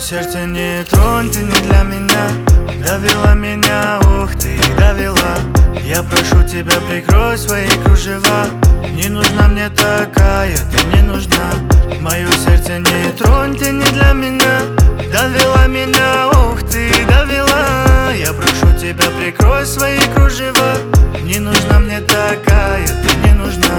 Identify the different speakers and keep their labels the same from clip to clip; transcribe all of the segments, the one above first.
Speaker 1: сердце не тронь, ты не для меня. Довела меня, ух ты, довела. Я прошу тебя, прикрой свои кружева. Не нужна мне такая, ты не нужна. Мое сердце не тронь, ты не для меня. Довела меня, ух ты, довела. Я прошу тебя, прикрой свои кружева. Не нужна мне такая, ты не нужна.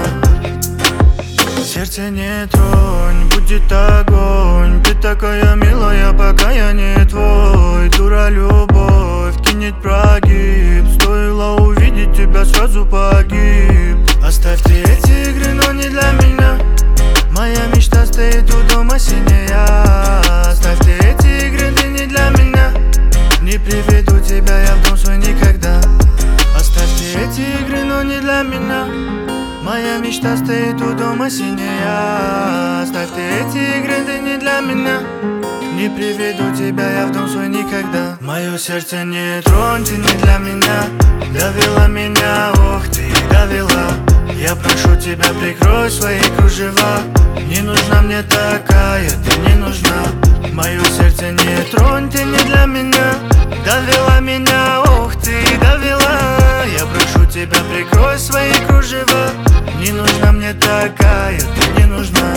Speaker 1: Сердце не тронь, будет огонь. Ты такая милая, пока я не твой. Дура любовь, кинет прогиб. Стоило увидеть тебя, сразу погиб. Оставь ты эти игры, но не для меня. Моя мечта стоит у дома синяя. Оставь ты эти игры, ты не для меня. Не приведу тебя я в дом свой никогда. Оставь ты эти игры, но не для меня. Моя мечта стоит у дома синяя. Оставь ты эти игры, ты не для меня. Не приведу тебя я в дом свой никогда. Мое сердце не тронь, ты не для меня. Довела меня, ох ты, довела. Я прошу тебя, прикрой свои кружева. Не нужна мне такая, ты не нужна. Мое сердце не тронь, ты не для меня. Довела меня, ох ты, довела. Я прошу тебя, прикрой свои кружева. Не нужна мне такая, ты не нужна.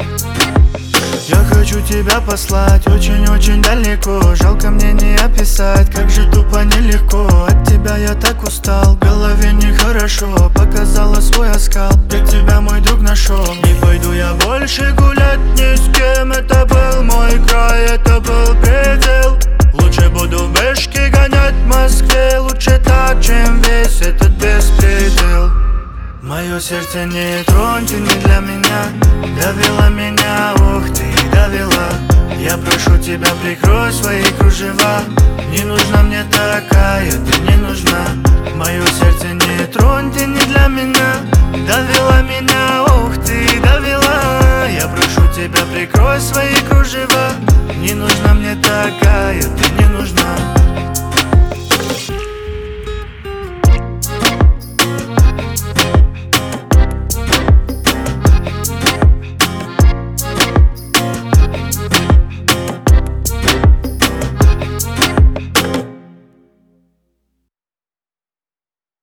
Speaker 1: Я хочу тебя послать очень-очень далеко. Жалко мне не описать, как же тупо нелегко. От тебя я так устал, в голове нехорошо. Показала свой оскал, я тебя, мой друг, нашел. Не пойду я больше гулять ни с кем. Это был мой край, это был предел. Лучше буду в бэшке гонять в Москве. Лучше так, чем весь этот беспредел. Мое сердце не тронь, ты не для меня. Довела меня, ух ты, довела. Я прошу тебя, прикрой свои кружева. Не нужна мне такая, ты не нужна. Мое сердце не тронь, ты не для меня. Довела меня, ух ты, довела. Я прошу тебя, прикрой свои